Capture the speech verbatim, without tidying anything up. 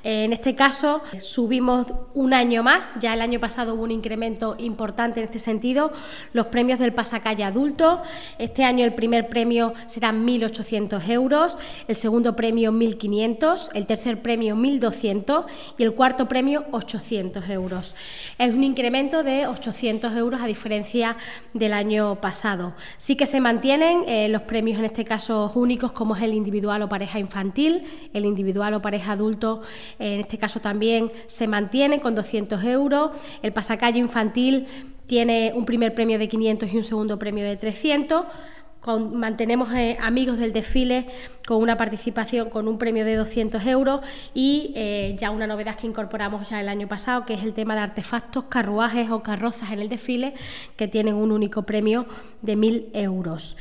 En este caso subimos un año más, ya el año pasado hubo un incremento importante en este sentido, los premios del pasacalle adulto. Este año el primer premio será mil ochocientos euros, el segundo premio mil quinientos, el tercer premio mil doscientos y el cuarto premio ochocientos euros. Es un incremento de ochocientos euros a diferencia del año pasado. Sí que se mantienen eh, los premios en este caso únicos, como es el individual o pareja infantil, el individual o pareja adulto eh, en este caso también se mantiene con doscientos euros, el pasacalle infantil tiene un primer premio de quinientos y un segundo premio de trescientos. Con, mantenemos eh, amigos del desfile con una participación con un premio de doscientos euros y eh, ya una novedad que incorporamos ya el año pasado, que es el tema de artefactos, carruajes o carrozas en el desfile, que tienen un único premio de mil euros.